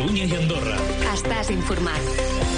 Catalunya i Andorra. Estàs informat.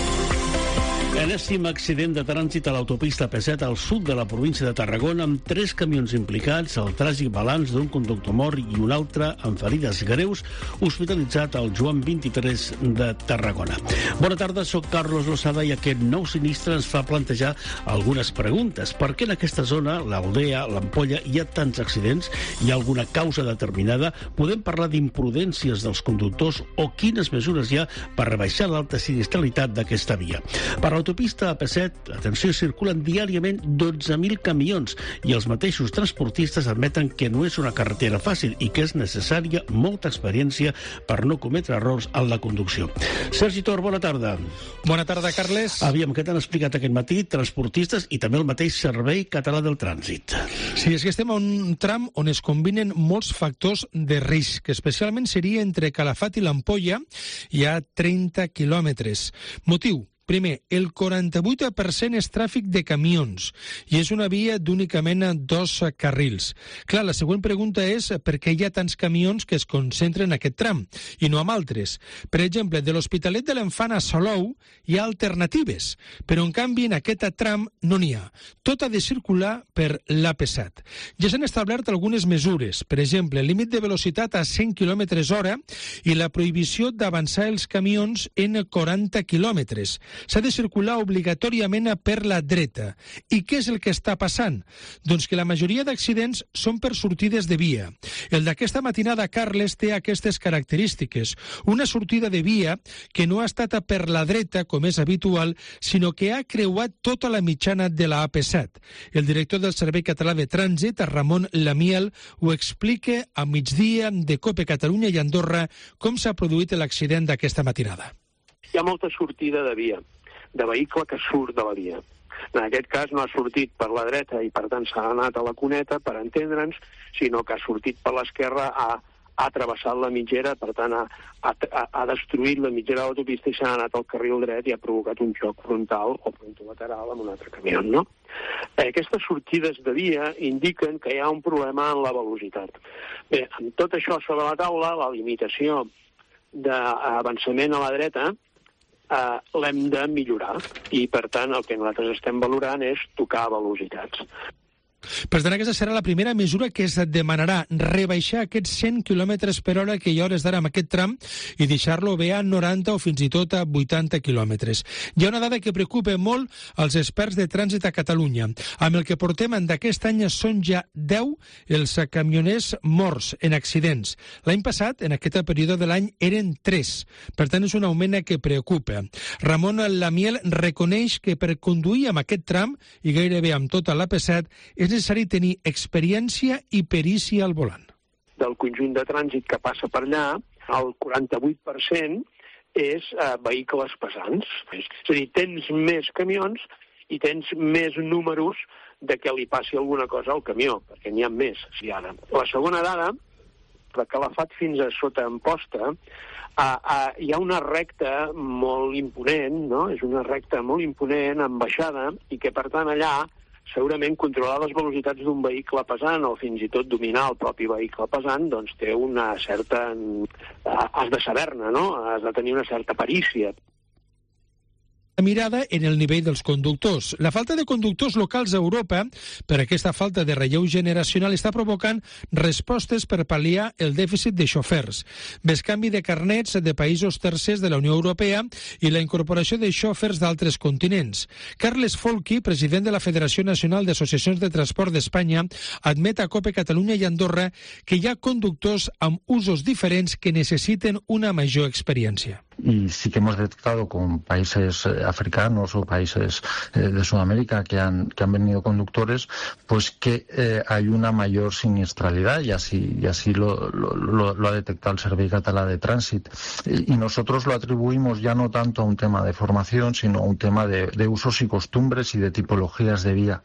Enèsim accident de trànsit a l'autopista P7 al sud de la província de Tarragona amb 3 camions implicats, el tràgic balanç d'un conductor mort i un altre amb ferides greus, hospitalitzat al Joan 23 de Tarragona. Bona tarda, soc Carlos Losada i aquest nou sinistre ens fa plantejar algunes preguntes. Per què en aquesta zona, l'Aldea, l'Ampolla, hi ha tants accidents? Hi ha alguna causa determinada? Podem parlar d'imprudències dels conductors o quines mesures hi ha per rebaixar l'alta sinistralitat d'aquesta via? Per l'autopista AP7, atenció, circulen diàriament 12.000 camions i els mateixos transportistes admeten que no és una carretera fàcil i que és necessària molta experiència per no cometre errors en la conducció. Sergi Tor, bona tarda. Bona tarda, Carles. Aviam, què t'han explicat aquest matí transportistes i també el mateix Servei Català del Trànsit? Sí, és que estem a un tram on es combinen molts factors de risc, especialment seria entre Calafat i l'Ampolla, hi ha 30 quilòmetres. Motiu? Primer, el 48% és tràfic de camions i és una via d'únicament 2 carrils. Clar, la següent pregunta és per què hi ha tants camions que es concentren en aquest tram i no en altres. Per exemple, de l'Hospitalet de l'Infant a Salou hi ha alternatives, però en canvi en aquest tram no n'hi ha. Tot ha de circular per l'AP7. Ja s'han establert algunes mesures, per exemple, el límit de velocitat a 100 km/h i la prohibició d'avançar els camions en 40 quilòmetres. S'ha de circular obligatòriament per la dreta. I què és el que està passant? Doncs que la majoria d'accidents són per sortides de via. El d'aquesta matinada, Carles, té aquestes característiques. Una sortida de via que no ha estat per la dreta, com és habitual, sinó que ha creuat tota la mitjana de la AP7. El director del Servei Català de Trànsit, Ramon Lamiel, ho explica a migdia de COPE Catalunya i Andorra com s'ha produït l'accident d'aquesta matinada. Hi ha molta sortida de via, de vehicle que surt de la via. En aquest cas no ha sortit per la dreta i per tant s'ha anat a la cuneta, per entendre'ns, sinó que ha sortit per l'esquerra, ha travessat la mitgera, per tant ha destruït la mitgera de l'autopista i s'ha anat al carril dret i ha provocat un xoc frontal o frontolateral amb un altre camió, no? Aquestes sortides de via indiquen que hi ha un problema en la velocitat. Bé, amb tot això sobre la taula, la limitació d'avançament a la dreta l'hem de millorar i, per tant, el que nosaltres estem valorant és tocar velocitats. Per tant, aquesta serà la primera mesura que es demanarà, rebaixar aquests 100 km/h que hi ha hores d'ara amb aquest tram i deixar-lo bé a 90 o fins i tot a 80 quilòmetres. Hi ha una dada que preocupa molt als experts de trànsit a Catalunya. Amb el que portem d'aquest any són ja 10 els camioners morts en accidents. L'any passat, en aquest període de l'any, eren 3. Per tant, és un augment que preocupa. Ramon Lamiel reconeix que per conduir amb aquest tram, i gairebé amb tota l'AP7, és necessari tenir experiència i perícia al volant. Del conjunt de trànsit que passa per allà, el 48% és vehicles pesants. És a dir, tens més camions i tens més números de que li passi alguna cosa al camió, perquè n'hi ha més. Si ara. La segona dada, de Calafat fins a sota Amposta, hi ha una recta molt imponent, no? És una recta molt imponent, amb baixada, i que, per tant, allà segurament controlar les velocitats d'un vehicle pesant o fins i tot dominar el propi vehicle pesant, doncs té una certa... has de saber-ne, no? Has de tenir una certa perícia. La mirada en el nivell dels conductors. La falta de conductors locals a Europa, per aquesta falta de relleu generacional, està provocant respostes per pal·liar el dèficit de xofers, bescanvi de carnets de països tercers de la Unió Europea i la incorporació de xòfers d'altres continents. Carles Folchi, president de la Federació Nacional d'Associacions de Transport d'Espanya, admet a COPE Catalunya i Andorra que hi ha conductors amb usos diferents que necessiten una major experiència. Y sí que hemos detectado con países africanos o países de Sudamérica que han venido conductores, pues que hay una mayor siniestralidad y así lo ha detectado el Servei Català de Trànsit. Y nosotros lo atribuimos ya no tanto a un tema de formación, sino a un tema de usos y costumbres y de tipologías de vía.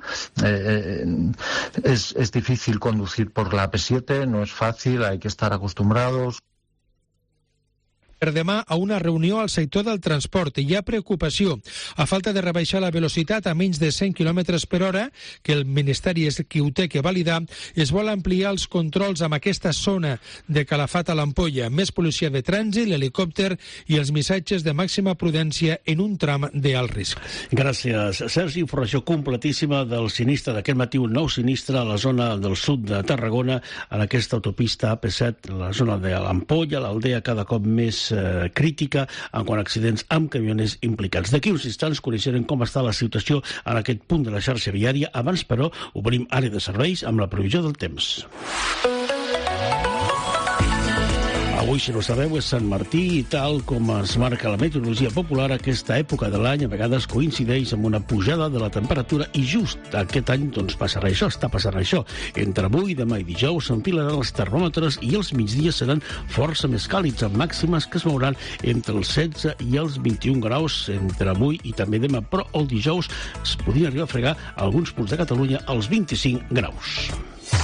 Es difícil conducir por la AP7, no es fácil, hay que estar acostumbrados. per demà a una reunió al sector del transport. Hi ha preocupació. A falta de rebaixar la velocitat a menys de 100 km per hora, que el Ministeri és qui ho té que validar, es vol ampliar els controls amb aquesta zona de Calafat a l'Ampolla. Més policia de trànsit, l'helicòpter i els missatges de màxima prudència en un tram d'alt risc. Gràcies, Sergi. Informació completíssima del sinistre d'aquest matí, un nou sinistre a la zona del sud de Tarragona, en aquesta autopista AP7, la zona de l'Ampolla, l'aldea cada cop més crítica en quant a accidents amb camioners implicats. D'aquí uns instants coneixerem com està la situació en aquest punt de la xarxa viària. Abans, però, obrim àrea de serveis amb la previsió del temps. Avui, si no sabeu, és Sant Martí i tal com es marca la meteorologia popular, aquesta època de l'any a vegades coincideix amb una pujada de la temperatura i just aquest any doncs passarà això, està passant això. Entre avui, demà i dijous s'enfilaran els termòmetres i els migdies seran força més càlids, amb màximes que es mouran entre els 16 i els 21 graus entre avui i també demà, però el dijous es podrien arribar a fregar a alguns punts de Catalunya als 25 graus.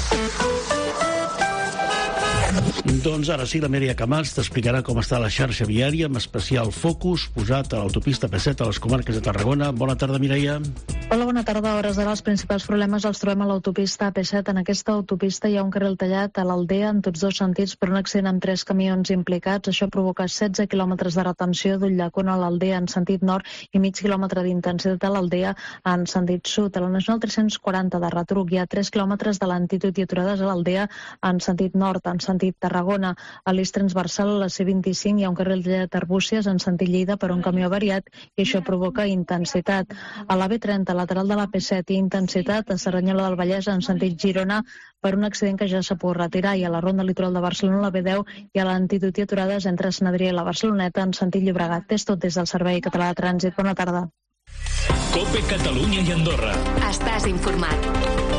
Doncs ara sí, la Mireia Camats t'explicarà com està la xarxa viària, amb especial focus posat a l'autopista P7 a les comarques de Tarragona. Bona tarda, Mireia. Hola, bona tarda. A hores d'ara els principals problemes els trobem a l'autopista P7. En aquesta autopista hi ha un carril tallat a l'Aldea en tots dos sentits per un accident amb 3 camions implicats. Això provoca 16 quilòmetres de retenció d'Ulldecona a l'Aldea en sentit nord i mig quilòmetre d'intensitat a l'Aldea en sentit sud. A la Nacional 340 de retruc hi ha 3 quilòmetres de lentitud i aturades a l'Aldea en sentit nord, en sentit Tarragona. A l'eix transversal a la C25 hi ha un carril tallat a Arbúcies en sentit Lleida per un camió avariat i això provoca intensitat. A la B30, lateral de la P7, hi ha intensitat a Cerdanyola del Vallès en sentit Girona per un accident que ja s'ha pogut retirar, i a la ronda litoral de Barcelona, la B10, hi ha lentitud i aturades entre Sant Adrià i la Barceloneta en sentit Llobregat. És tot des del Servei Català de Trànsit. Bona tarda. COPE Catalunya i Andorra. Estàs informat.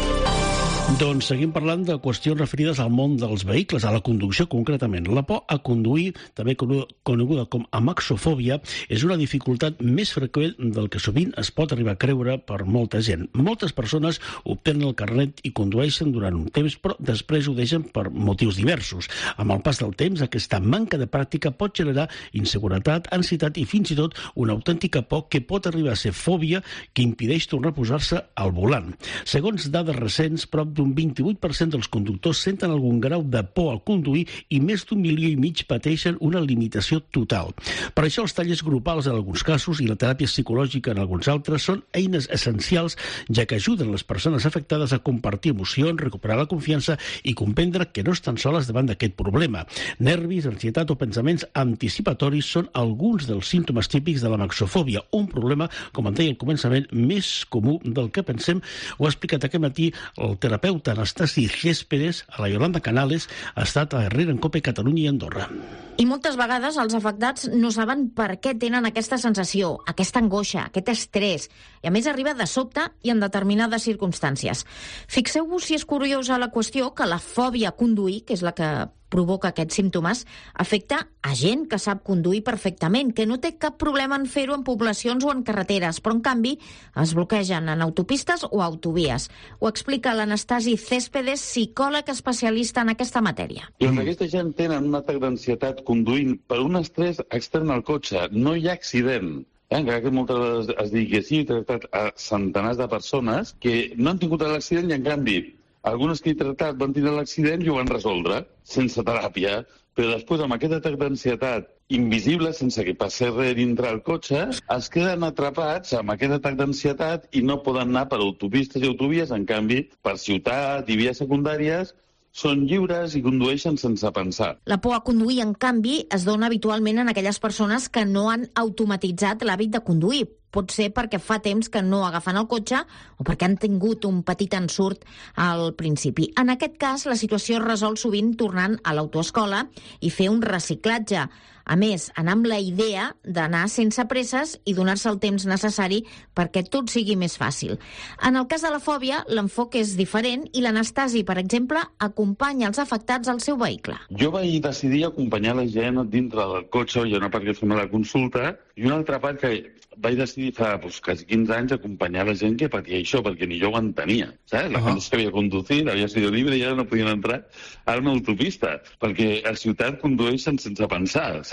Doncs seguim parlant de qüestions referides al món dels vehicles, a la conducció concretament. La por a conduir, també coneguda com amaxofòbia, és una dificultat més freqüent del que sovint es pot arribar a creure per molta gent. Moltes persones obtenen el carnet i condueixen durant un temps, però després ho deixen per motius diversos. Amb el pas del temps, aquesta manca de pràctica pot generar inseguretat, ansietat i fins i tot una autèntica por que pot arribar a ser fòbia que impedeix tornar a posar-se al volant. Segons dades recents, prop d'un 28% dels conductors senten algun grau de por al conduir i més d'1,5 milió pateixen una limitació total. Per això els tallers grupals en alguns casos i la teràpia psicològica en alguns altres són eines essencials, ja que ajuden les persones afectades a compartir emocions, recuperar la confiança i comprendre que no estan soles davant d'aquest problema. Nervis, ansietat o pensaments anticipatoris són alguns dels símptomes típics de la amaxofòbia, un problema, com em deia al començament, més comú del que pensem. Ho ha explicat aquest matí el terapeuta Anastasi Céspedes, a la Yolanda Canales, ha estat a Herrera en COPE Catalunya i Andorra. I moltes vegades els afectats no saben per què tenen aquesta sensació, aquesta angoixa, aquest estrès, i a més arriba de sobte i en determinades circumstàncies. Fixeu-vos, si és curiosa la qüestió, que la fòbia a conduir, que és la que provoca aquests símptomes, afecta a gent que sap conduir perfectament, que no té cap problema en fer-ho en poblacions o en carreteres, però en canvi es bloquegen en autopistes o autovies. Ho explica l'Anastasi Céspedes, psicòleg especialista en aquesta matèria. Doncs aquesta gent tenen un atac d'ansietat conduint per un estrès extern al cotxe. No hi ha accident. Encara que moltes vegades es digui que sí, he tractat a centenars de persones que no han tingut l'accident i en canvi algunes que he tractat van tenir l'accident i ho van resoldre sense teràpia, però després amb aquest atac d'ansietat invisible, sense que passi res dintre el cotxe, es queden atrapats amb aquest atac d'ansietat i no poden anar per autopistes i autovies. En canvi, per ciutat i vies secundàries són lliures i condueixen sense pensar. La por a conduir, en canvi, es dona habitualment en aquelles persones que no han automatitzat l'hàbit de conduir. Pot ser perquè fa temps que no agafen el cotxe o perquè han tingut un petit ensurt al principi. En aquest cas, la situació es resol sovint tornant a l'autoescola i fer un reciclatge. A més, anar amb la idea d'anar sense presses i donar-se el temps necessari perquè tot sigui més fàcil. En el cas de la fòbia, l'enfoc és diferent i l'Anastasi, per exemple, acompanya els afectats al seu vehicle. Jo vaig decidir acompanyar la gent dintre del cotxe, hi ha una part que fem a la consulta, i una altra part que vaig decidir fa quasi 15 anys acompanyar la gent que patia això, perquè ni jo ho entenia. ¿Sabes? La gent sabia conduir, havia sido libre i ara no podien entrar a una autopista, perquè a ciutat condueixen sense pensar, saps?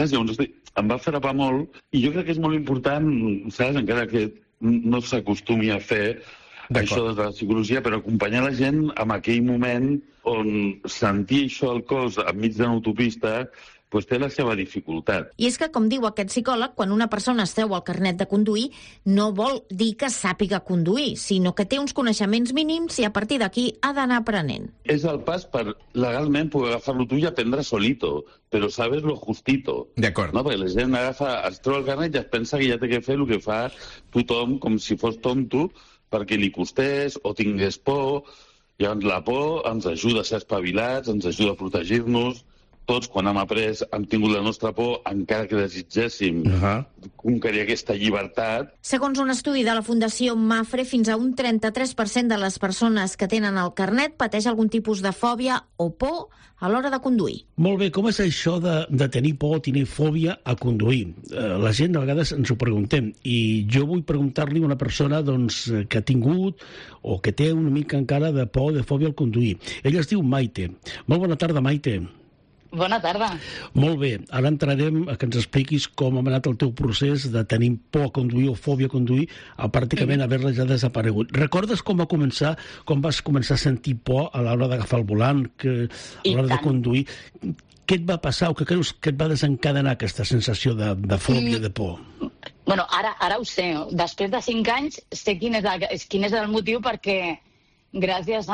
Saps? Llavors, em va frapar molt, i jo crec que és molt important, saps? Encara que no s'acostumi a fer això de la psicologia, però acompanyar la gent en aquell moment on sentir això al cos enmig d'una autopista pues té la seva dificultat. I és que, com diu aquest psicòleg, quan una persona es treu el carnet de conduir, no vol dir que sàpiga conduir, sinó que té uns coneixements mínims i a partir d'aquí ha d'anar aprenent. És el pas per legalment poder agafar-lo tu i aprendre solito, però sabes lo justito. D'acord. No? Perquè la gent es treu el carnet i es pensa que ja té que fer el que fa tothom com si fos tonto perquè li costés o tingués por. Llavors la por ens ajuda a ser espavilats, ens ajuda a protegir-nos. Tots, quan hem après, hem tingut la nostra por, encara que desitgéssim conquerir aquesta llibertat. Segons un estudi de la Fundació Mafre, fins a un 33% de les persones que tenen el carnet pateix algun tipus de fòbia o por a l'hora de conduir. Molt bé, com és això de tenir por o tenir fòbia a conduir? La gent a vegades ens ho preguntem, i jo vull preguntar-li a una persona que ha tingut o que té una mica encara de por o de fòbia al conduir. Ella es diu Maite. Molt bona tarda, Maite. Bona tarda. Molt bé, ara entrarem a que ens expliquis com ha anat el teu procés de tenir por a conduir o fòbia a conduir a pràcticament haver-la ja desaparegut. Recordes com va començar, com vas començar a sentir por a l'hora d'agafar el volant, a l'hora de conduir? Què et va passar o què creus que et va desencadenar aquesta sensació de fòbia, de por? Bueno, ara ho sé. Després de 5 anys sé quin és el motiu, perquè gràcies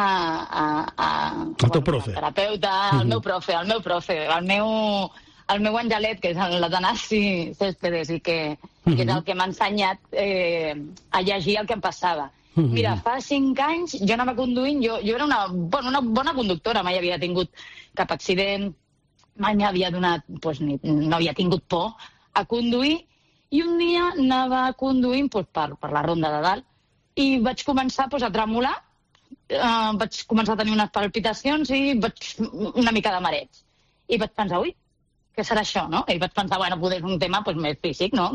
al teu profe, terapeuta, al meu profe, al meu angelet, que és l'Atanasi Céspedes, i que és el que m'ha ensenyat a llegir el que em passava. Mira, fa 5 anys jo anava conduint, jo era una bona conductora, mai havia tingut cap accident, mai m'havia donat, no havia tingut por a conduir, i un dia anava conduint per la Ronda de Dalt i vaig començar a tremolar. Vaig començar a tenir unes palpitacions i una mica de mareig. I vaig pensar, ui, què serà això, no? I vaig pensar, potser és un tema més físic, no?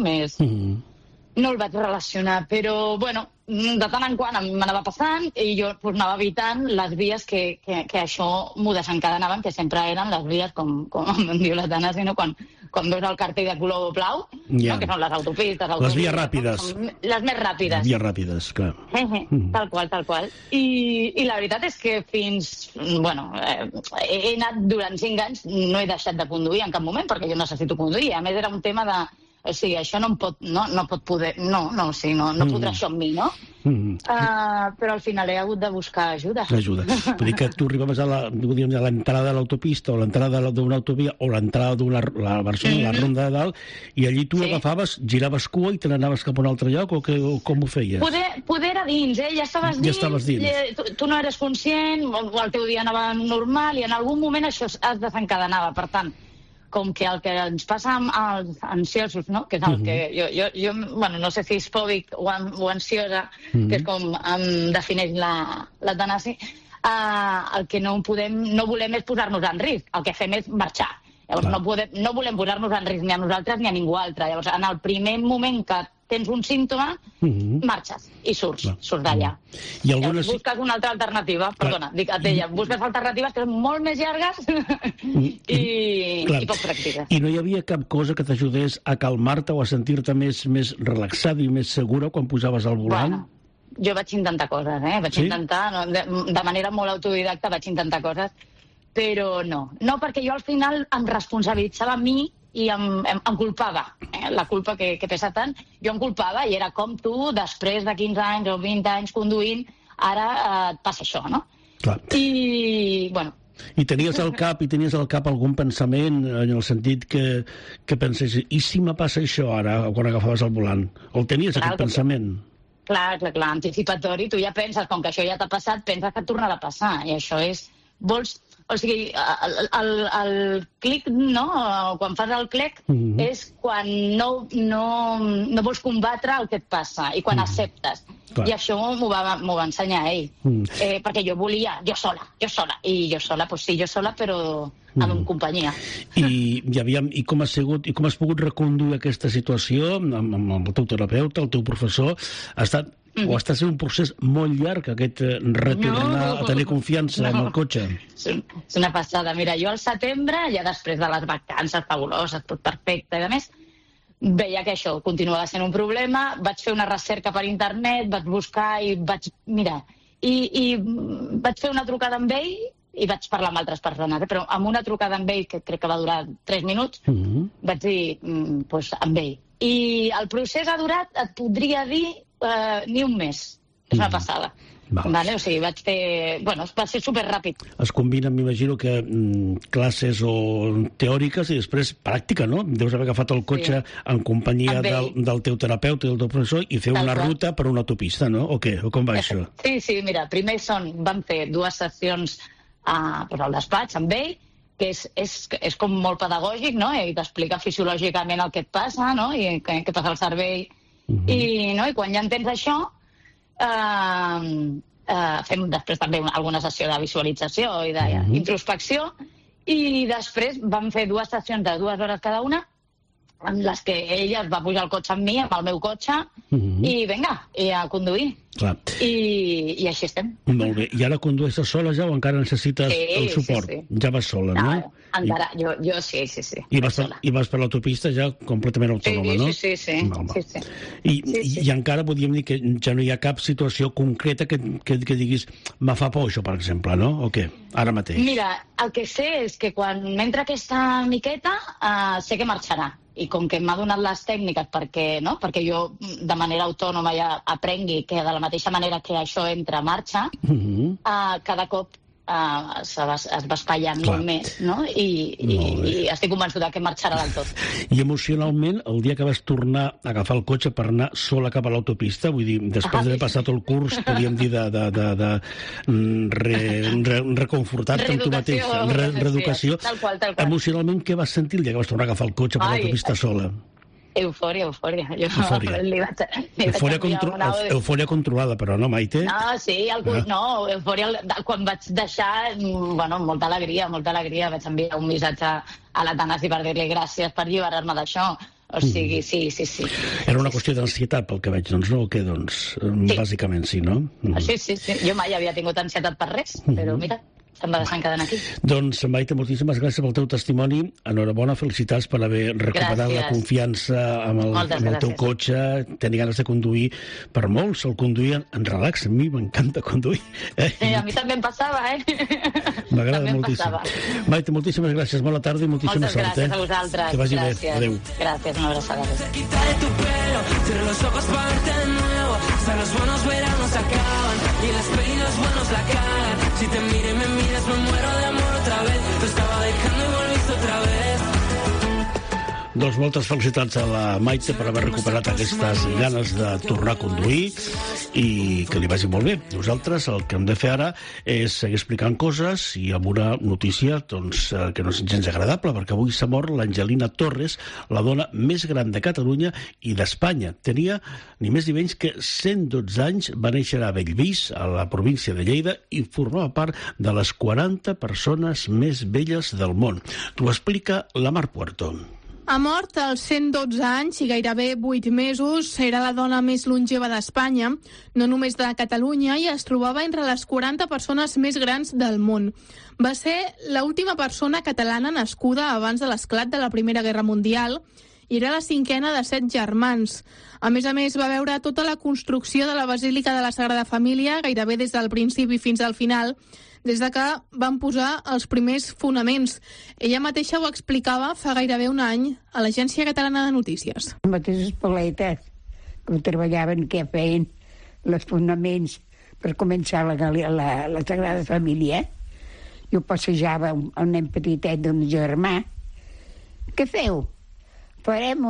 No el vaig relacionar, però, de tant en quant m'anava passant i jo anava evitant les vies que això m'ho desencadenaven, que sempre eren les vies, com em diu la Tana, sinó quan veus el cartell de color blau, que són les autopistes... Les vies ràpides. Les més ràpides. Les vies ràpides, clar. Tal qual. I la veritat és que he anat durant 5 anys, no he deixat de conduir en cap moment, perquè jo necessito conduir. A més, era un tema de... O sigui, això no podrà això amb mi, no? Però al final he hagut de buscar ajuda. Vull dir que tu arribaves a l'entrada de l'autopista o l'entrada d'una autovia o l'entrada d'una Barcelona, la Ronda de Dalt, i allí tu agafaves, giraves cua i te n'anaves cap a un altre lloc, o com ho feies? Poder era dins, ja estaves dins. Tu no eres conscient, el teu dia anava normal i en algun moment això es desencadenava. Per tant, com que el que ens passa amb els ansiosos, no? Que és el que jo no sé si és fòbic o ansiosa, que és com em defineix la Tanasi, el que no volem és posar-nos en risc, el que fem és marxar. Llavors no volem posar-nos en risc ni a nosaltres ni a ningú altre. Llavors, en el primer moment que tens un símptoma, marxes i surts d'allà. Llavors busques una altra alternativa, busques alternatives que són molt més llargues i poc pràctiques. I no hi havia cap cosa que t'ajudés a calmar-te o a sentir-te més relaxada i més segura quan posaves al volant? Jo vaig intentar coses, vaig intentar, de manera molt autodidacta vaig intentar coses, però no, perquè jo al final em responsabilitzava a mi i em culpava, la culpa que pesa tant, jo em culpava i era com tu, després de 15 anys o 20 anys conduint, ara et passa això, no? Clar. I tenies al cap algun pensament en el sentit que pensés, i si me passa això ara, quan agafaves el volant? O tenies aquest pensament? Clar, anticipatori, tu ja penses, com que això ja t'ha passat, penses que et tornarà a passar, i això és... O sigui, el clic, no? Quan fas el clic és quan no vols combatre el que et passa i quan acceptes. I això m'ho va ensenyar ell. Perquè jo volia, jo sola. I jo sola, però amb companyia. I com has pogut reconduir aquesta situació amb el teu terapeuta, el teu professor? Ha estat O està sent un procés molt llarg, aquest retornar a tenir confiança en el cotxe? És una passada. Mira, jo al setembre, ja després de les vacances fabuloses, tot perfecte, i a més, veia que això continuava sent un problema, vaig fer una recerca per internet, vaig buscar i vaig... Mira, i vaig fer una trucada amb ell i vaig parlar amb altres persones, però amb una trucada amb ell, que crec que va durar 3 minuts, vaig dir, doncs, amb ell. I el procés ha durat, et podria dir, ni un mes. És una passada. Vale? O sigui, vaig fer... Bueno, va ser superràpid. Es combinen, m'imagino, que classes o teòriques i després pràctica, no? Deus haver agafat el cotxe en companyia del teu terapeuta i del teu professor i fer una ruta per una autopista, no? O què? O com va això? Sí, mira, primer vam fer 2 sessions al despatx amb ell, que és com molt pedagògic, no? I t'explica fisiològicament el que et passa, no? I què passa al cervell. I quan ja entens això, fem després també alguna sessió de visualització i d'introspecció, i després vam fer 2 sessions de 2 hores cada una, en les que ella es va pujar al cotxe amb mi, amb el meu cotxe, i vinga, a conduir. Clar. I així estem. Molt bé. I ara condueixes sola ja o encara necessites el suport? Sí. Ja vas sola, no? Encara, jo sí. I vas per l'autopista ja completament autònoma, no? Sí. I encara podríem dir que ja no hi ha cap situació concreta que diguis me fa por això, per exemple, no? O què? Ara mateix. Mira, el que sé és que quan m'entra aquesta miqueta sé que marxarà. I com que m'ha donat les tècniques perquè jo de manera autònoma ja aprengui que de la mateixa manera que això entra a marxa, cada cop es va espatllant molt més, no? I estic convençuda que marxarà del tot. I emocionalment, el dia que vas tornar a agafar el cotxe per anar sola cap a l'autopista, vull dir, després d'haver passat el curs, podríem dir, de reconfortar-te amb tu mateix, reeducació, emocionalment, què vas sentir el dia que vas tornar a agafar el cotxe per l'autopista sola? Eufòria. Eufòria controlada, però no, Maite? Eufòria quan vaig deixar, molta alegria. Vaig enviar un missatge a la Tanasi per dir-li gràcies per alliberar-me d'això. O sigui, sí. Era una qüestió d'ansietat, pel que veig, doncs, no? O què, doncs? Bàsicament sí, no? Sí. Jo mai havia tingut ansietat per res, però mira... se'n va deixant quedant aquí. Doncs, Maite, moltíssimes gràcies pel teu testimoni. Enhorabona, felicitats per haver recuperat la confiança amb el teu cotxe, tenir ganes de conduir. Per molts, el conduir en relax. A mi m'encanta conduir. Sí, a mi també em passava, M'agrada moltíssim. Maite, moltíssimes gràcies. Bona tarda i moltíssima sort. Moltes gràcies a vosaltres. Que vagi bé. Adéu. Gràcies, una abraçada. Los buenos veranos acaban y las penas buenos la cagan. Si te miro y me miras me muero de amor otra vez. Lo estaba dejando y volviste otra vez. Doncs moltes felicitats a la Maite per haver recuperat aquestes ganes de tornar a conduir i que li vagi molt bé. Nosaltres el que hem de fer ara és seguir explicant coses i amb una notícia doncs, que no és gens agradable, perquè avui s'ha mort l'Angelina Torres, la dona més gran de Catalunya i d'Espanya. Tenia ni més ni menys que 112 anys, va néixer a Bellvís, a la província de Lleida, i formava part de les 40 persones més velles del món. T'ho explica la Mar Puerto. Ha mort als 112 anys i gairebé 8 mesos. Era la dona més longeva d'Espanya, no només de Catalunya, i es trobava entre les 40 persones més grans del món. Va ser l'última persona catalana nascuda abans de l'esclat de la Primera Guerra Mundial i era la 5a de 7 germans. A més, va veure tota la construcció de la Basílica de la Sagrada Família, gairebé des del principi fins al final, des de que van posar els primers fonaments. Ella mateixa ho explicava fa gairebé un any a l'Agència Catalana de Notícies. Les mateixes paletes que treballaven, que feien els fonaments per començar la Sagrada Família. Jo passejava un nen petitet d'un germà. Què feu? Farem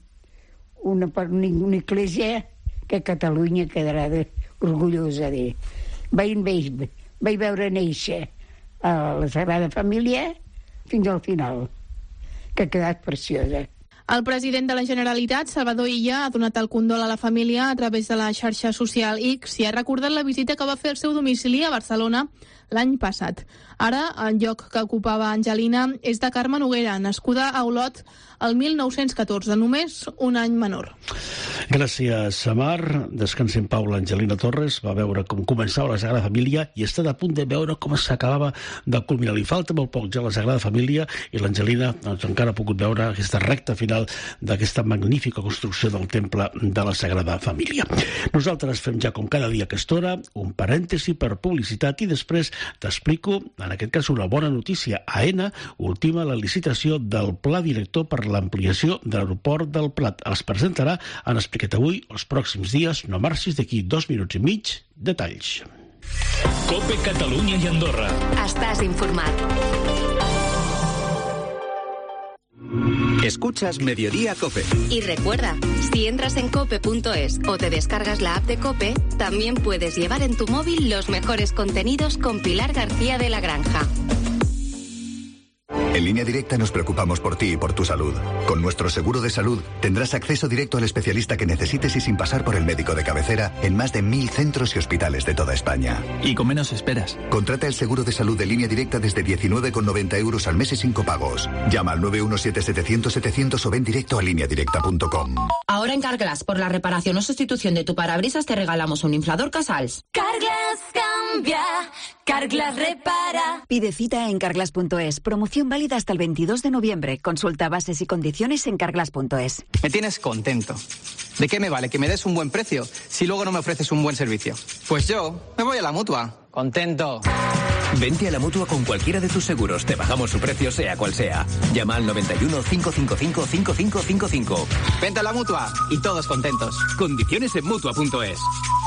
una església que Catalunya quedarà orgullosa de. Vaig veure néixer a la Sagrada Família fins al final, que ha quedat preciosa. El president de la Generalitat, Salvador Illa, ha donat el condol a la família a través de la xarxa social X i ha recordat la visita que va fer al seu domicili a Barcelona l'any passat. Ara, el lloc que ocupava Angelina és de Carme Noguera, nascuda a Olot el 1914, només un any menor. Gràcies, Samar. Descansi en pau l'Angelina Torres. Va veure com començava la Sagrada Família i està a punt de veure com s'acabava de culminar. Li falta molt poc ja la Sagrada Família i l'Angelina encara ha pogut veure aquesta recta final d'aquesta magnífica construcció del temple de la Sagrada Família. Nosaltres fem ja com cada dia a aquesta hora un parèntesi per publicitat i després t'explico, en aquest cas, una bona notícia. AENA ultima la licitació del pla director per l'ampliació de l'aeroport del Prat. Els presentarà, han explicat avui, els pròxims dies, no marxis, d'aquí 2 minuts i mig, detalls. COPE Catalunya i Andorra. Estàs informat. Escuchas Mediodía COPE. Y recuerda, si entras en cope.es o te descargas la app de COPE, también puedes llevar en tu móvil los mejores contenidos con Pilar García de la Granja. En Línea Directa nos preocupamos por ti y por tu salud. Con nuestro seguro de salud tendrás acceso directo al especialista que necesites y sin pasar por el médico de cabecera en más de 1.000 centros y hospitales de toda España. Y con menos esperas. Contrata el seguro de salud de Línea Directa desde 19,90 € al mes y sin copagos. Llama al 917-700-700 o ven directo a lineadirecta.com. Ahora en Carglass, por la reparación o sustitución de tu parabrisas te regalamos un inflador Casals. Carglass cambia, Carglass repara. Pide cita en carglass.es. Promoción válida hasta el 22 de noviembre. Consulta bases y condiciones en carglass.es. Me tienes contento. ¿De qué me vale que me des un buen precio si luego no me ofreces un buen servicio? Pues yo me voy a la Mutua. Contento. Vente a la Mutua con cualquiera de tus seguros. Te bajamos su precio sea cual sea. Llama al 91 555 5555. Vente a la Mutua y todos contentos. Condiciones en Mutua.es.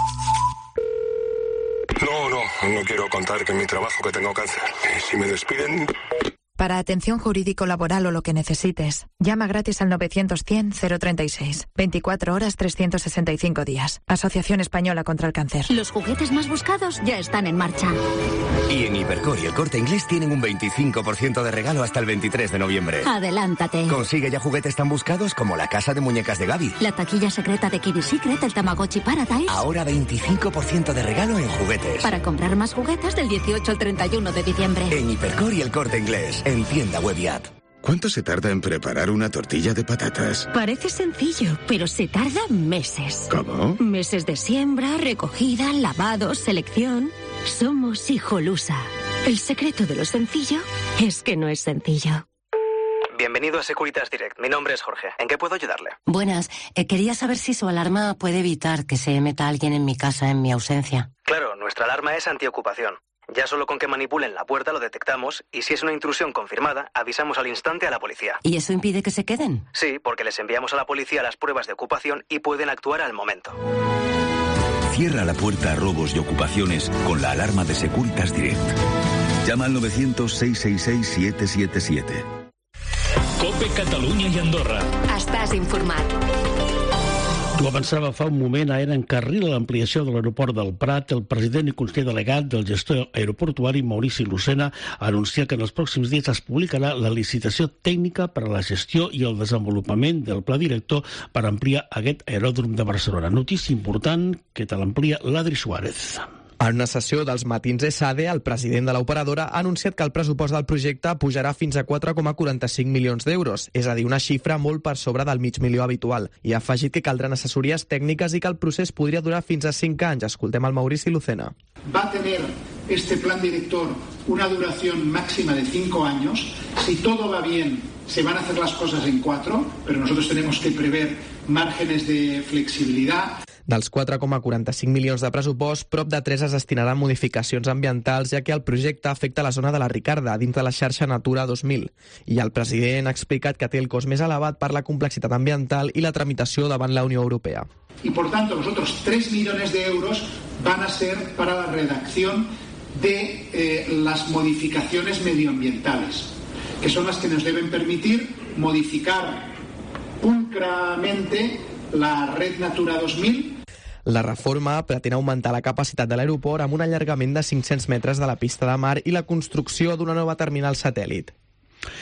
No quiero contar que en mi trabajo que tengo cáncer. Y si me despiden... Para atención jurídico-laboral o lo que necesites, llama gratis al 900-100-036. 24 horas, 365 días. Asociación Española contra el Cáncer. Los juguetes más buscados ya están en marcha. Y en Hipercor y El Corte Inglés tienen un 25% de regalo hasta el 23 de noviembre. Adelántate. Consigue ya juguetes tan buscados como la casa de muñecas de Gaby. La taquilla secreta de Kitty Secret, el Tamagotchi Paradise. Ahora 25% de regalo en juguetes. Para comprar más juguetes del 18 al 31 de diciembre. En Hipercor y El Corte Inglés. En tienda web y app. ¿Cuánto se tarda en preparar una tortilla de patatas? Parece sencillo, pero se tarda meses. ¿Cómo? Meses de siembra, recogida, lavado, selección. Somos Hijolusa. El secreto de lo sencillo es que no es sencillo. Bienvenido a Securitas Direct. Mi nombre es Jorge. ¿En qué puedo ayudarle? Buenas. Quería saber si su alarma puede evitar que se meta alguien en mi casa en mi ausencia. Claro, nuestra alarma es antiocupación. Ya solo con que manipulen la puerta lo detectamos y si es una intrusión confirmada, avisamos al instante a la policía. ¿Y eso impide que se queden? Sí, porque les enviamos a la policía las pruebas de ocupación y pueden actuar al momento. Cierra la puerta a robos y ocupaciones con la alarma de Securitas Direct. Llama al 900-666-777. COPE Catalunya i Andorra. Estàs informat. Ho avançava fa un moment, AENA encarrila l'ampliació de l'aeroport del Prat. El president i conseller delegat del gestor aeroportuari, Maurici Lucena, ha anunciat que en els pròxims dies es publicarà la licitació tècnica per a la gestió i el desenvolupament del pla director per ampliar aquest aeròdrom de Barcelona. Notícia important que te l'amplia l'Adri Suárez. En una sessió dels matins ESADE, el president de l'operadora ha anunciat que el pressupost del projecte pujarà fins a 4,45 milions d'euros, és a dir, una xifra molt per sobre del mig milió habitual. I ha afegit que caldran assessories tècniques i que el procés podria durar fins a 5 anys. Escoltem el Maurici Lucena. Va a tener este plan director una duración máxima de 5 años. Si todo va bien, se van a hacer las cosas en 4, pero nosotros tenemos que prever márgenes de flexibilidad. Dels 4,45 milions de pressupost, prop de 3 es destinaran a modificacions ambientals, ja que el projecte afecta la zona de la Ricarda, dins de la xarxa Natura 2000. I el president ha explicat que té el cost més elevat per la complexitat ambiental i la tramitació davant la Unió Europea. Y por tanto, los otros 3 millones de euros van a ser para la redacción de las modificaciones medioambientales, que son las que nos deben permitir modificar pulcramente la red Natura 2000. La reforma pretén augmentar la capacitat de l'aeroport amb un allargament de 500 metres de la pista de mar i la construcció d'una nova terminal satèl·lit.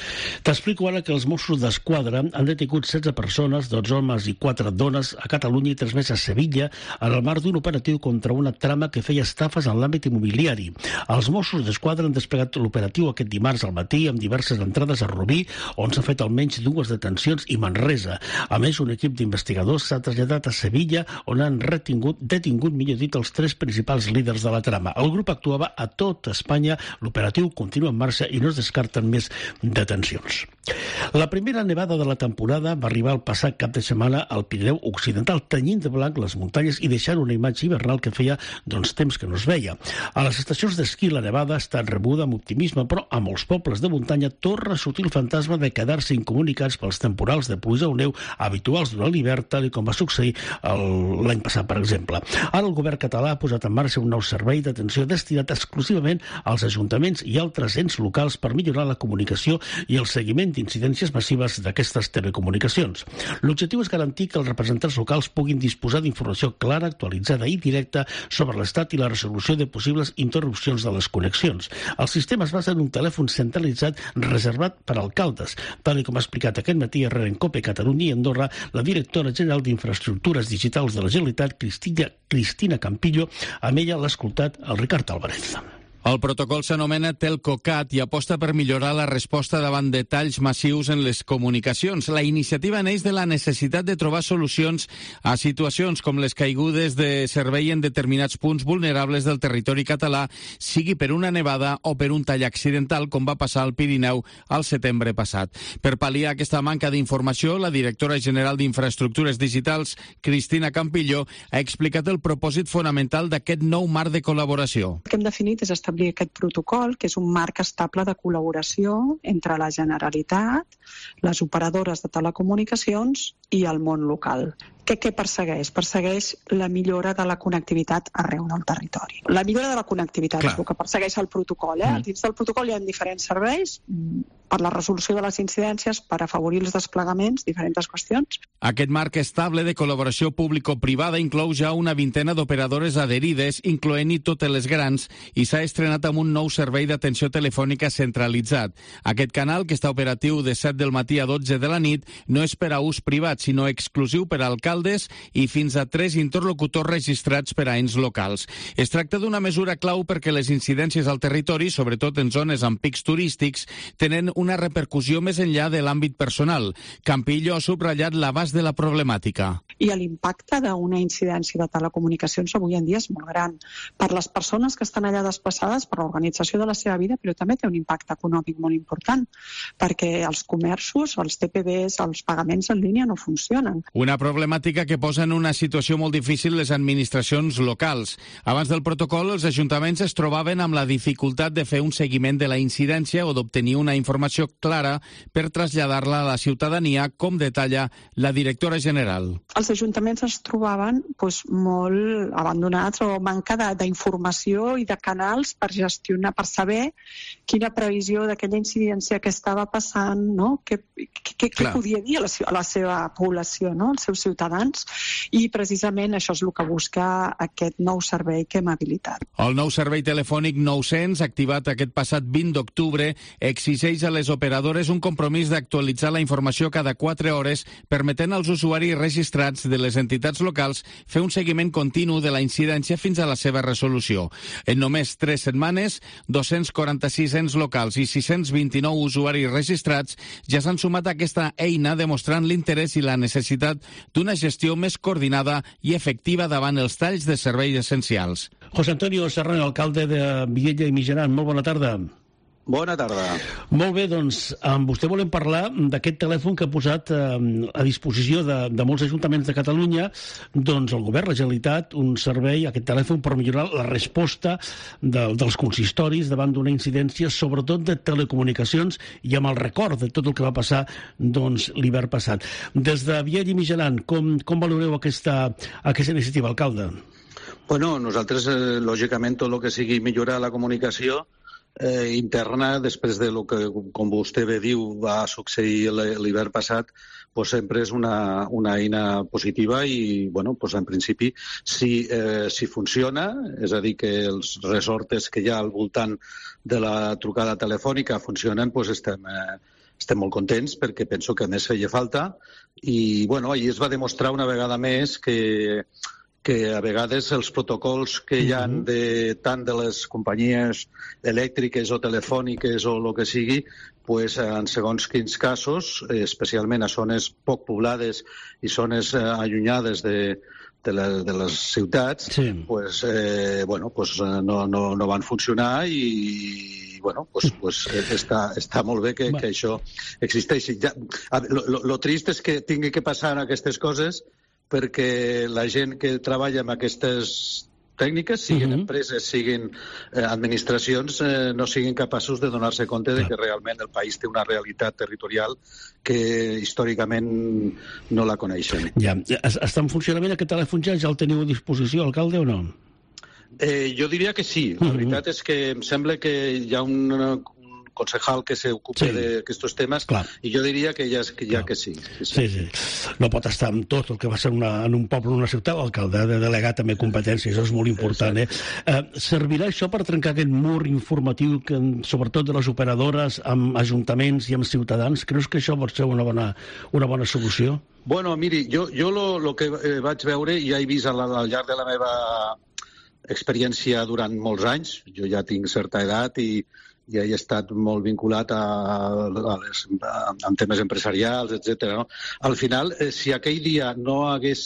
T'explico ara que els Mossos d'Esquadra han detingut 16 persones, 12 homes i 4 dones a Catalunya i 3 més a Sevilla en el marc d'un operatiu contra una trama que feia estafes en l'àmbit immobiliari. Els Mossos d'Esquadra han desplegat l'operatiu aquest dimarts al matí amb diverses entrades a Rubí, on s'ha fet almenys 2 detencions, i Manresa. A més, un equip d'investigadors s'ha traslladat a Sevilla, on han detingut, millor dit, els 3 principals líders de la trama. El grup actuava a tot Espanya, l'operatiu continua en marxa i no es descarten més detencions. La primera nevada de la temporada va arribar el passat cap de setmana al Pirineu Occidental, tenyint de blanc les muntanyes i deixant una imatge hivernal que feia temps que no es veia. A les estacions d'esquí la nevada ha estat rebuda amb optimisme, però a molts pobles de muntanya torna a sortir el fantasma de quedar-se incomunicats pels temporals de pluja o neu habituals durant l'hivern, tal com va succeir l'any passat, per exemple. Ara el govern català ha posat en marxa un nou servei d'atenció destinat exclusivament als ajuntaments i altres ens locals per millorar la comunicació i el seguiment d'incidències massives d'aquestes telecomunicacions. L'objectiu és garantir que els representants locals puguin disposar d'informació clara, actualitzada i directa sobre l'estat i la resolució de possibles interrupcions de les connexions. El sistema es basa en un telèfon centralitzat reservat per alcaldes, tal com ha explicat aquest matí a Rencope Catalunya i Andorra la directora general d'Infraestructures Digitals de la Generalitat, Cristina Campillo. Amb ella l'ha escoltat el Ricard Álvarez. El protocol s'anomena Telcocat i aposta per millorar la resposta davant de talls massius en les comunicacions. La iniciativa neix de la necessitat de trobar solucions a situacions com les caigudes de servei en determinats punts vulnerables del territori català, sigui per una nevada o per un tall accidental, com va passar al Pirineu al setembre passat. Per pal·liar aquesta manca d'informació, la directora general d'Infraestructures Digitals, Cristina Campillo, ha explicat el propòsit fonamental d'aquest nou marc de col·laboració. El que hem definit és establir aquest protocol, que és un marc estable de col·laboració entre la Generalitat, les operadores de telecomunicacions i el món local. Què persegueix? Persegueix la millora de la connectivitat arreu del territori. La millora de la connectivitat és el que persegueix el protocol. Dins del protocol hi ha diferents serveis per la resolució de les incidències, per afavorir els desplegaments, diferents qüestions. Aquest marc estable de col·laboració público-privada inclou ja una vintena d'operadores adherides, incloent-hi totes les grans, i s'ha estrenat amb un nou servei d'atenció telefònica centralitzat. Aquest canal, que està operatiu de 7 del matí a 12 de la nit, no és per a ús privat, sinó exclusiu per a alcaldes i fins a 3 interlocutors registrats per a ens locals. Es tracta d'una mesura clau perquè les incidències al territori, sobretot en zones amb pics turístics, tenen una repercussió més enllà de l'àmbit personal. Campillo ha subratllat l'abast de la problemàtica. I l'impacte d'una incidència de telecomunicacions avui en dia és molt gran. Per les persones que estan allà desplaçades, per l'organització de la seva vida, però també té un impacte econòmic molt important, perquè els comerços, els TPVs, els pagaments en línia no funcionen. Una problemàtica que posa en una situació molt difícil les administracions locals. Abans del protocol, els ajuntaments es trobaven amb la dificultat de fer un seguiment de la incidència o d'obtenir una informació clara per traslladar-la a la ciutadania, com detalla la directora general. Els ajuntaments es trobaven molt abandonats o manca d'informació i de canals per gestionar, per saber quina previsió d'aquella incidència que estava passant, no? Què podia dir a la seva població, no? Als seus ciutadans, i precisament això és el que busca aquest nou servei que hem habilitat. El nou servei telefònic 900, activat aquest passat 20 d'octubre, exigeix a les operadores un compromís d'actualitzar la informació cada 4 hores, permetent als usuaris registrats de les entitats locals fer un seguiment continu de la incidència fins a la seva resolució. En només 3 setmanes, 246 ens locals i 629 usuaris registrats ja s'han sumat a aquesta eina, demostrant l'interès i la necessitat d'una gestió més coordinada i efectiva davant els talls de serveis essencials. José Antonio Serrano, alcalde de Viella i Mijaran, molt bona tarda. Bona tarda. Molt bé, doncs, amb vostè volem parlar d'aquest telèfon que ha posat a disposició de molts ajuntaments de Catalunya, doncs el govern, la Generalitat, un servei, aquest telèfon, per millorar la resposta dels consistoris davant d'una incidència, sobretot de telecomunicacions, i amb el record de tot el que va passar l'hivern passat. Des de Viella i Mijaran, com valoreu aquesta iniciativa, alcalde? Bueno, nosaltres, lògicament, tot el que sigui millorar la comunicació interna, després de lo que, com vostè bé diu, va succeir l'hivern passat, pues sempre és una eina positiva i, bueno, pues en principi, si funciona, és a dir, que els resortes que hi ha al voltant de la trucada telefònica funcionen, pues estem estem molt contents perquè penso que a més feia falta i bueno, ahir es va demostrar una vegada més que a vegades els protocols que hi ha tant de les companyies elèctriques o telefòniques o el que sigui, pues, en segons quins casos, especialment a zones poc poblades i zones allunyades de les ciutats, pues, no van funcionar i bueno, pues està molt bé que això existeixi. Lo trist és que tingui que passar aquestes coses perquè la gent que treballa amb aquestes tècniques, siguin empreses, siguin administracions, no siguin capaços de donar-se compte de que realment el país té una realitat territorial que històricament no la coneixen. Ja. Està en funcionament aquest telèfon ja el teniu a disposició, alcalde, o no? Jo diria que sí. La veritat és que em sembla que hi ha un concejal que s'ocupa d'aquests temes i jo diria que sí. No pot estar en tot el que va ser en un poble o una ciutat, l'alcalde ha de delegar també competències, això és molt important. Servirà això per trencar aquest mur informatiu, sobretot de les operadores, amb ajuntaments i amb ciutadans? Creus que això pot ser una bona solució? Bueno, miri, jo el que vaig veure i he vist al llarg de la meva experiència durant molts anys, jo ja tinc certa edat i he estat molt vinculat amb temes empresarials, etc. No? Al final, si aquell dia no hagués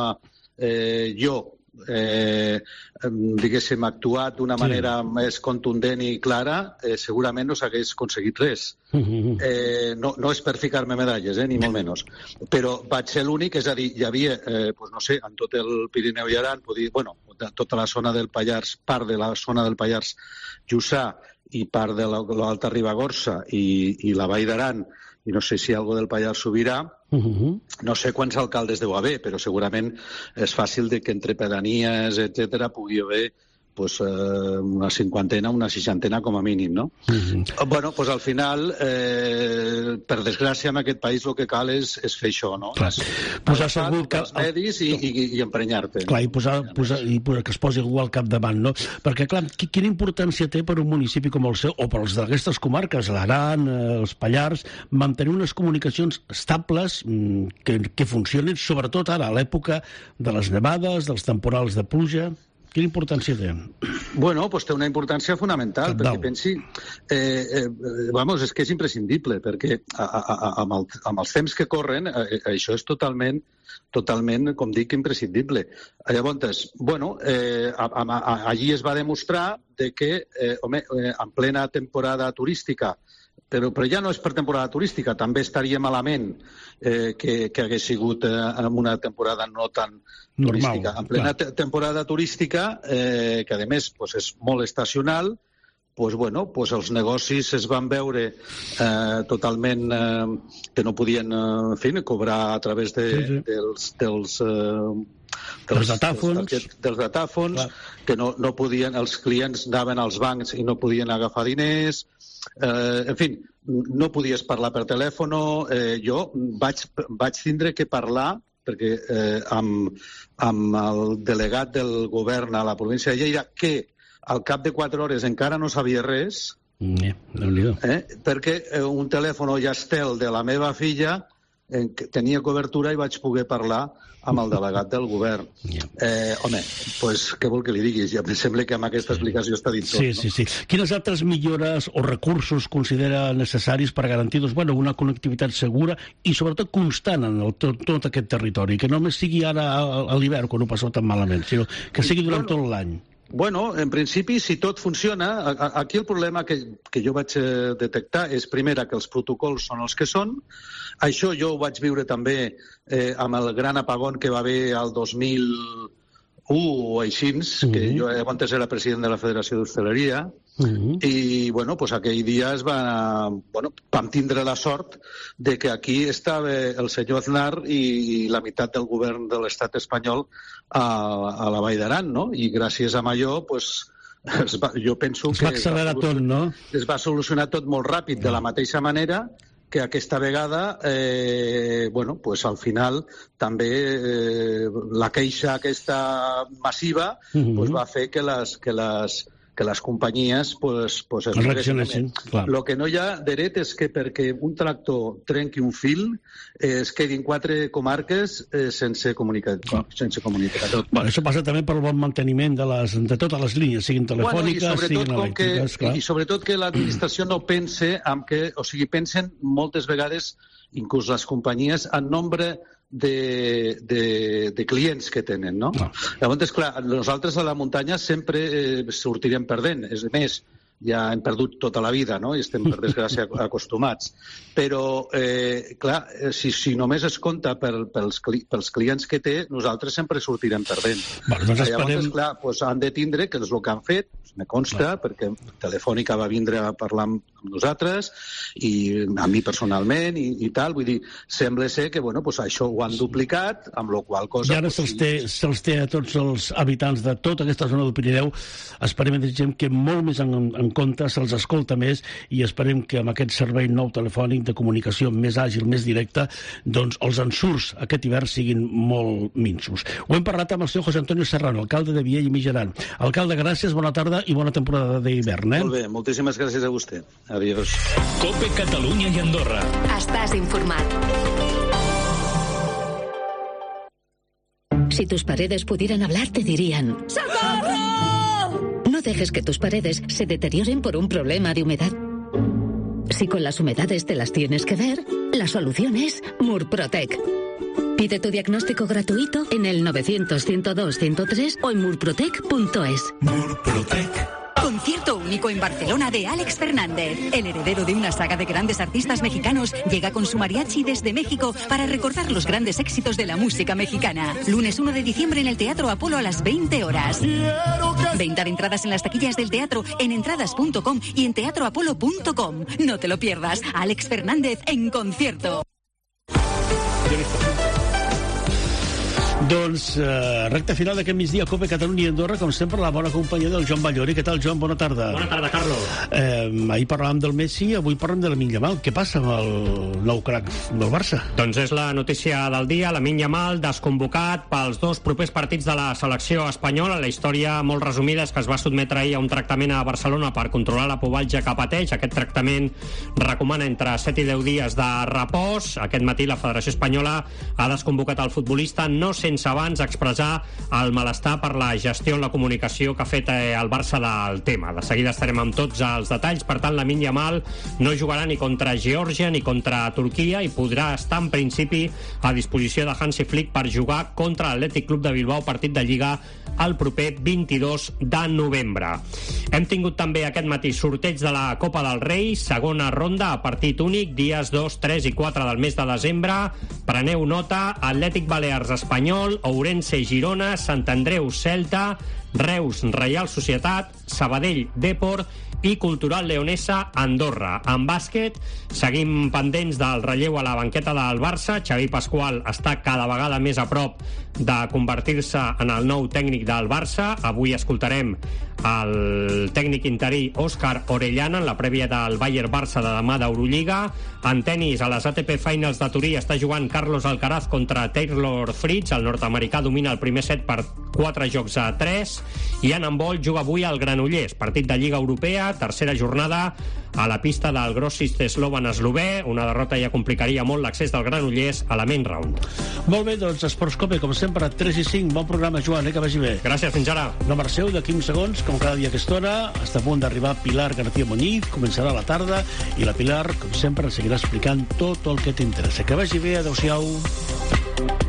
diguéssim, actuat d'una manera més contundent i clara, segurament no s'hagués aconseguit res. No és per ficar-me medalles, ni molt menys. Però vaig ser l'únic, és a dir, hi havia, no sé, en tot el Pirineu i Aran, tota la zona del Pallars, part de la zona del Pallars Jussà, i part de l'Alta Ribagorça i la Vall d'Aran, i no sé si algo del Pallars Sobirà, no sé quants alcaldes deu haver, però segurament és fàcil que entre pedanies, etc., pugui haver una cinquantena, una seixantena com a mínim, no? Bueno, doncs al final, per desgràcia, en aquest país el que cal és fer això, no? Posar segur que... els medis i emprenyar-te. Clar, i que es posi algú al capdavant, no? Perquè, clar, quina importància té per un municipi com el seu, o per els d'aquestes comarques, l'Aran, els Pallars, mantenir unes comunicacions estables que funcionin, sobretot ara, a l'època de les nevades, dels temporals de pluja... Quina importància té? Bueno, doncs té una importància fonamental, perquè pensi... és que és imprescindible, perquè amb els temps que corren, això és totalment, com dic, imprescindible. Llavors, allí es va demostrar que, en plena temporada turística, però ja no és per temporada turística, també estaria malament que hagués sigut en una temporada no tan turística. En plena temporada turística, que a més és molt estacional, els negocis es van veure totalment que no podien cobrar a través dels datàfons, que no podien, els clients anaven als bancs i no podien agafar diners, en fi, no podies parlar per telèfon. Jo vaig tindre que parlar perquè amb el delegat del govern a la província de Lleida, que al cap de 4 hores encara no sabia res, perquè un telèfon Yastel de la meva filla tenia cobertura i vaig poder parlar amb el delegat del govern. Què vol que li diguis? Ja em sembla que amb aquesta explicació està dit tot. Sí. Quines altres millores o recursos considera necessaris per garantir una connectivitat segura i sobretot constant en tot aquest territori, que no només sigui ara a l'hivern quan ho passeu tan malament, sinó que sigui durant tot l'any? Bueno, en principi, si tot funciona, aquí el problema que jo vaig detectar és, primera, que els protocols són els que són. Això jo ho vaig viure també amb el gran apagón que va haver el 2001 o així, que jo abans era president de la Federació d'Hostaleria, i aquell dia vam tindre la sort de que aquí estava el senyor Aznar i la meitat del govern de l'estat espanyol a la Vall d'Aran, no? I gràcies a allò, jo penso que es va solucionar tot molt ràpid, de la mateixa manera que aquesta vegada, al final també la queixa aquesta massiva va fer que que les companyies reaccionessin. El que no hi ha dret és que perquè un tractor trenqui un fil es quedin 4 comarques sense comunicació. Bueno, això passa també pel bon manteniment de totes les línies, siguin telefòniques, siguin elèctriques. I sobretot que l'administració no pense pensen moltes vegades, inclús les companyies, en nombre de clients que tenen, no? Llavors, clar, nosaltres a la muntanya sempre sortirem perdent. És més, ja hem perdut tota la vida, no? I estem, per desgràcia, acostumats. Però, clar, si només es compta pels clients que té, nosaltres sempre sortirem perdent. Llavors, clar, han de tindre, que és el que han fet, me consta, perquè Telefònica va vindre a parlar amb nosaltres, i a mi personalment, i tal, vull dir, sembla ser que, bueno, això ho han duplicat, amb la qual cosa... I ara se'ls té a tots els habitants de tota aquesta zona del Pirineu, esperem que molt més en compte, se'ls escolta més, i esperem que amb aquest servei nou telefònic de comunicació més àgil, més directe, doncs els ensurts aquest hivern siguin molt minsos. Ho hem parlat amb el senyor José Antonio Serrano, alcalde de Viella i Mijaran. Alcalde, gràcies, bona tarda i bona temporada d'hivern. Molt bé, moltíssimes gràcies a vostè. Adiós. COPE Catalunya i Andorra. Estàs informat. Si tus paredes pudieran hablar, te dirían: ¡Socorro! No dejes que tus paredes se deterioren por un problema de humedad. Si con las humedades te las tienes que ver, la solución es Murprotec. Pide tu diagnóstico gratuito en el 900-102-103 o en murprotec.es. Murprotec. Concierto único en Barcelona de Álex Fernández. El heredero de una saga de grandes artistas mexicanos llega con su mariachi desde México para recordar los grandes éxitos de la música mexicana. Lunes 1 de diciembre en el Teatro Apolo a las 20 horas. Venta de entradas en las taquillas del teatro en entradas.com y en teatroapolo.com. No te lo pierdas. Álex Fernández en concierto. Doncs recte final d'aquest migdia a COPE Catalunya i Andorra, com sempre, la bona companyia del Joan Ballori. Què tal, Joan? Bona tarda. Bona tarda, Carlos. Ahir parlàvem del Messi, avui parlem de Lamine Yamal. Què passa amb el nou crac del Barça? Doncs és la notícia del dia. Lamine Yamal desconvocat pels 2 propers partits de la selecció espanyola. La història molt resumida és que es va sotmetre ahir a un tractament a Barcelona per controlar la pubalgia que pateix. Aquest tractament recomana entre 7 i 10 dies de repòs. Aquest matí la Federació Espanyola ha desconvocat el futbolista, no sense abans expressar el malestar per la gestió en la comunicació que ha fet el Barça del tema. De seguida estarem amb tots els detalls. Per tant, Lamine Yamal no jugarà ni contra Geòrgia ni contra Turquia i podrà estar en principi a disposició de Hansi Flick per jugar contra l'Atlètic Club de Bilbao, partit de Lliga el proper 22 de novembre. Hem tingut també aquest matí sorteig de la Copa del Rei, segona ronda a partit únic, dies 2, 3 i 4 del mes de desembre. Preneu nota: Atlètic Balears Espanyol, Ourense Girona, Sant Andreu Celta, Reus Reial Societat, Sabadell Depor i Cultural Leonesa Andorra. En bàsquet seguim pendents del relleu a la banqueta del Barça. Xavi Pasqual està cada vegada més a prop de convertir-se en el nou tècnic del Barça. Avui escoltarem el tècnic interí Òscar Orellana en la prèvia del Bayern-Barça de demà d'Eurolliga. En tenis, a les ATP Finals de Turí està jugant Carlos Alcaraz contra Taylor Fritz. El nord-americà domina el primer set per 4 jocs a 3. I en handbol juga avui al Granollers, partit de Lliga Europea, tercera jornada a la pista del Grossist Slovan eslové. Una derrota ja complicaria molt l'accés del Granollers a la main round. Molt bé, doncs Esports COPE, com sempre, 3 i 5. Bon programa, Joan, que vagi bé. Gràcies, fins ara. No marxeu, d'aquí uns segons, com cada dia a aquesta hora, està a punt d'arribar Pilar García Muñiz, començarà la tarda, i la Pilar, com sempre, ens seguirà explicant tot el que t'interessa. Que vagi bé, adeu-siau.